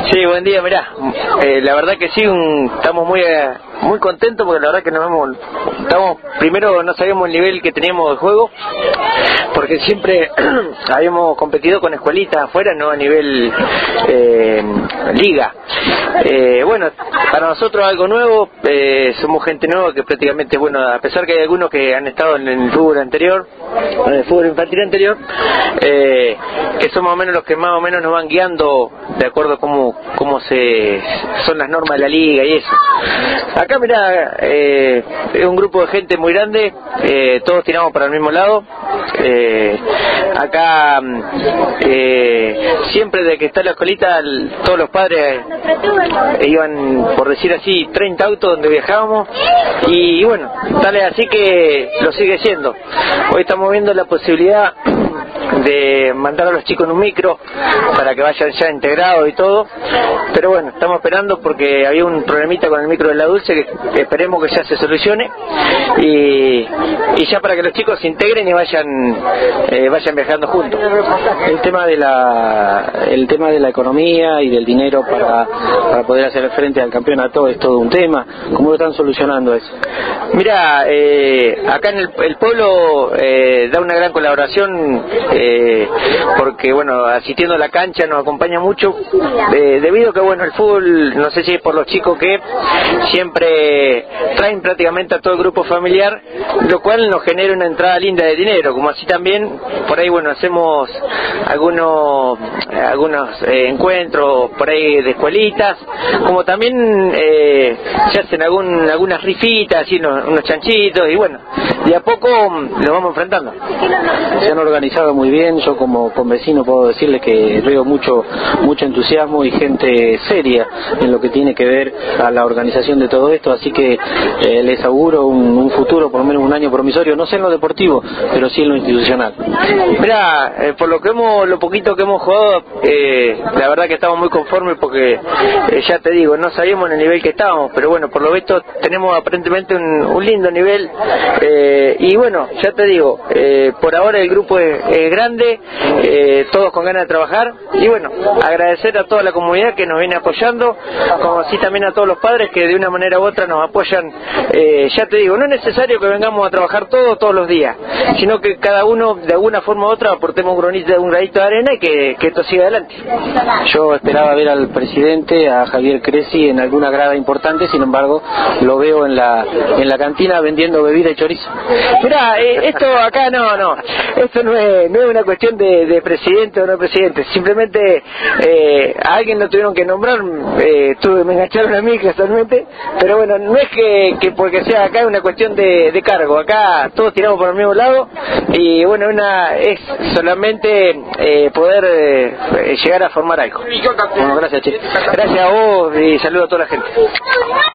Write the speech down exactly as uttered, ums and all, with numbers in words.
Sí, buen día, mirá, eh, la verdad que sí, un, estamos muy eh, muy contentos porque la verdad que nos vemos, estamos, primero no sabíamos el nivel que teníamos de juego, porque siempre habíamos competido con escuelitas afuera, no a nivel eh, liga. Eh, bueno, para nosotros algo nuevo, eh, somos gente nueva que prácticamente, bueno, a pesar que hay algunos que han estado en el fútbol anterior, en el fútbol infantil anterior, eh, que son más o menos los que más o menos nos van guiando de acuerdo a cómo, cómo se, son las normas de la liga y eso. Acá mirá, eh, es un grupo de gente muy grande, eh, todos tiramos para el mismo lado. Eh, acá eh, siempre desde que está la escuelita, todos los padres eh, iban, por decir así, treinta autos donde viajábamos, y bueno, tal es así que lo sigue siendo. Hoy estamos viendo la posibilidad de mandar a los chicos en un micro para que vayan ya integrados y todo, pero bueno, estamos esperando porque había un problemita con el micro de la Dulce que, que esperemos que ya se solucione, y, y ya para que los chicos se integren y vayan eh, vayan viajando juntos. El tema de la el tema de la economía y del dinero para, para poder hacer frente al campeonato es todo un tema. ¿Cómo lo están solucionando eso? Mira, eh, acá en el, el pueblo eh, da una gran colaboración, eh, porque bueno, asistiendo a la cancha nos acompaña mucho, eh, debido a que bueno, el fútbol, no sé si es por los chicos que siempre traen prácticamente a todo el grupo familiar, lo cual nos genera una entrada linda de dinero, como así también por ahí bueno, hacemos algunos algunos eh, encuentros por ahí de escuelitas, como también eh, se hacen algún, algunas rifitas, así unos, unos chanchitos, y bueno, de a poco nos vamos enfrentando. Se han organizado muy bien. Yo como convecino puedo decirles que veo mucho mucho entusiasmo y gente seria en lo que tiene que ver a la organización de todo esto, así que eh, les auguro un, un futuro, por lo menos un año promisorio, no sé en lo deportivo, pero sí en lo institucional. Mira, eh, por lo que hemos, lo poquito que hemos jugado, eh, la verdad que estamos muy conformes porque eh, ya te digo, no sabíamos en el nivel que estábamos, pero bueno, por lo visto tenemos aparentemente un, un lindo nivel, eh, y bueno, ya te digo, eh, por ahora el grupo es, es grande, eh, todos con ganas de trabajar, y bueno, agradecer a toda la comunidad que nos viene apoyando, como así también a todos los padres que de una manera u otra nos apoyan. Eh, ya te digo, no es necesario que vengamos a trabajar todos todos los días, sino que cada uno de alguna forma u otra aportemos un granito, un granito de arena y que, que esto siga adelante. Yo esperaba ver al presidente, a Javier Cresci, en alguna grada importante, sin embargo lo veo en la en la cantina vendiendo bebida y chorizo. Mirá, eh, esto acá no, no, esto no es, no es una cuestión de, de presidente o no presidente, simplemente eh, a alguien lo tuvieron que nombrar, eh, tuve, me engancharon a mí casualmente, pero bueno, no es que, que porque sea acá es una cuestión de, de cargo, acá todos tiramos por el mismo lado, y bueno, una es solamente eh, poder eh, llegar a formar algo. Bueno, gracias, Che. Gracias a vos y saludo a toda la gente.